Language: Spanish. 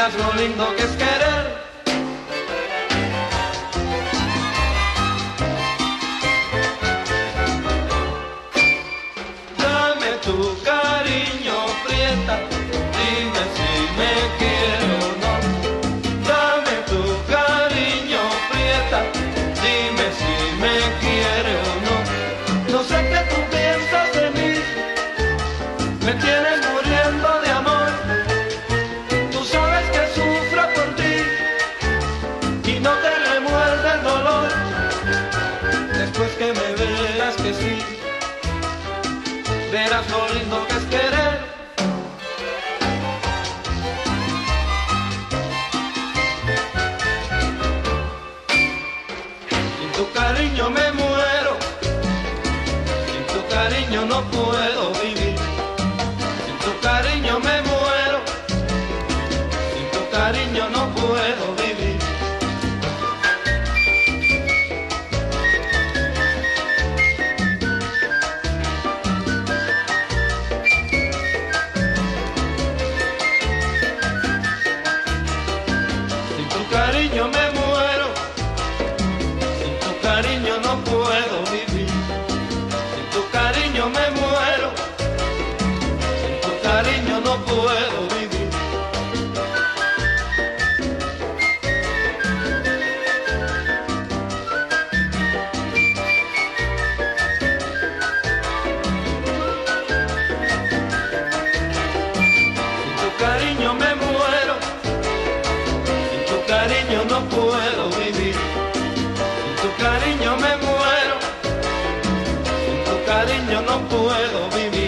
verás lo lindo que es querer. Dame tu cariño, prieta, dime si me quieres o no. Dame tu cariño, prieta, dime si me quieres o no. No sé qué tú piensas de mí, me tienes muriendo de amor. Tú sabes que sufro por ti y no te remuerde el dolor. Después que me veas que sí, verás lo lindo que es querer. Sin tu cariño me muero, sin tu cariño no puedo vivir. Sin tu cariño me muero, sin tu cariño no puedo vivir. Sin tu cariño me muero, sin tu cariño no puedo vivir. Sin tu cariño me muero, sin tu cariño no puedo vivir. Sin tu cariño me muero, sin tu cariño no puedo vivir. Sin tu cariño me muero, sin tu cariño no puedo vivir.